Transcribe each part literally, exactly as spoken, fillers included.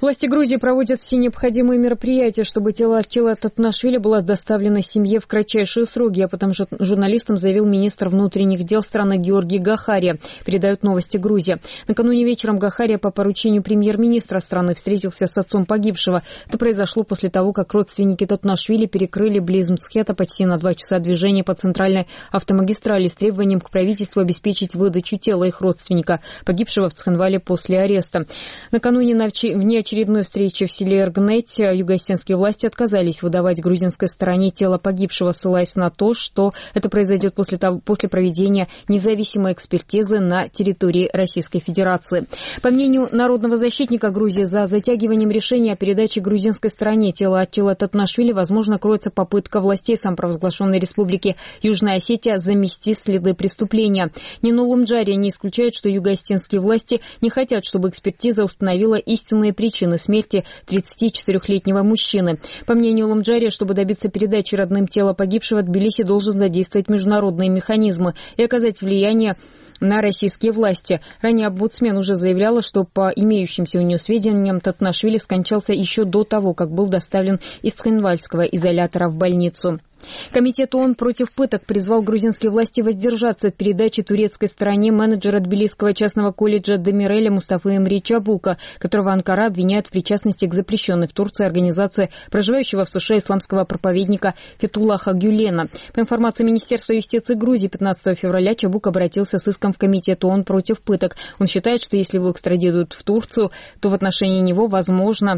Власти Грузии проводят все необходимые мероприятия, чтобы тело Ачила Татнашвили было доставлено семье в кратчайшие сроки. Об этом журналистам заявил министр внутренних дел страны Георгий Гахария. Передают новости Грузия. Накануне вечером Гахария по поручению премьер-министра страны встретился с отцом погибшего. Это произошло после того, как родственники Татнашвили перекрыли близ Мцхета почти на два часа движение по центральной автомагистрали с требованием к правительству обеспечить выдачу тела их родственника, погибшего в Цхинвале после ареста. Накануне на внеочередной встрече в селе Эргнеть юго-осетинские власти отказались выдавать грузинской стороне тело погибшего, ссылаясь на то, что это произойдет после, того, после проведения независимой экспертизы на территории Российской Федерации. По мнению народного защитника Грузии, за затягиванием решения о передаче грузинской стороне тела Ачила Татнашвили, возможно, кроется попытка властей самопровозглашенной республики Южная Осетия замести следы преступления. Нино Лумджария не исключает, что юго-осетинские власти не хотят, чтобы экспертиза установила истинные причины смерти тридцатичетырёхлетнего мужчины. По мнению Лумджария, чтобы добиться передачи родным тела погибшего, Тбилиси должен задействовать международные механизмы и оказать влияние на российские власти. Ранее омбудсмен уже заявляла, что по имеющимся у нее сведениям Татнашвили скончался еще до того, как был доставлен из Цхинвальского изолятора в больницу. Комитет ООН против пыток призвал грузинские власти воздержаться от передачи турецкой стороне менеджера Тбилисского частного колледжа Демиреля Мустафы Эмри Чабука, которого Анкара обвиняет в причастности к запрещенной в Турции организации проживающего в США исламского проповедника Фетуллаха Гюлена. По информации Министерства юстиции Грузии, пятнадцатого февраля Чабук обратился с иском в Комитет ООН против пыток. Он считает, что если его экстрадируют в Турцию, то в отношении него, возможно,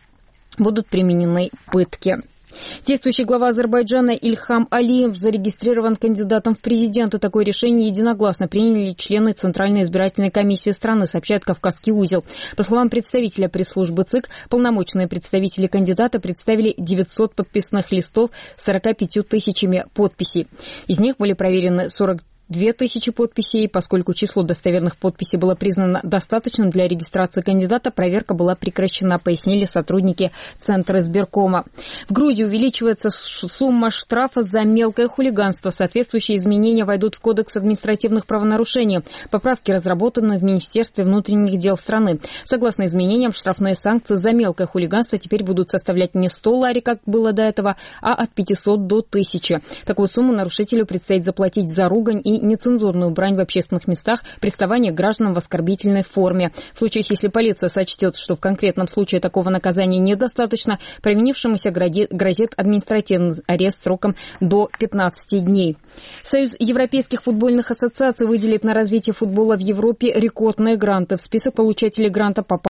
будут применены пытки. Действующий глава Азербайджана Ильхам Алиев зарегистрирован кандидатом в президенты. Такое решение единогласно приняли члены Центральной избирательной комиссии страны, сообщает Кавказский узел. По словам представителя пресс-службы ЦИК, полномочные представители кандидата представили девятьсот подписных листов с сороками пятью тысячами подписей. Из них были проверены сорок две тысячи подписей. Поскольку число достоверных подписей было признано достаточным для регистрации кандидата, проверка была прекращена, пояснили сотрудники Центра избиркома. В Грузии увеличивается сумма штрафа за мелкое хулиганство. Соответствующие изменения войдут в Кодекс административных правонарушений. Поправки разработаны в Министерстве внутренних дел страны. Согласно изменениям, штрафные санкции за мелкое хулиганство теперь будут составлять не сто лари, как было до этого, а от пятисот до тысячи. Такую сумму нарушителю предстоит заплатить за ругань и нецензурную брань в общественных местах, приставание к гражданам в оскорбительной форме. В случаях, если полиция сочтет, что в конкретном случае такого наказания недостаточно, провинившемуся грозит административный арест сроком до пятнадцати дней. Союз европейских футбольных ассоциаций выделит на развитие футбола в Европе рекордные гранты. В список получателей гранта попал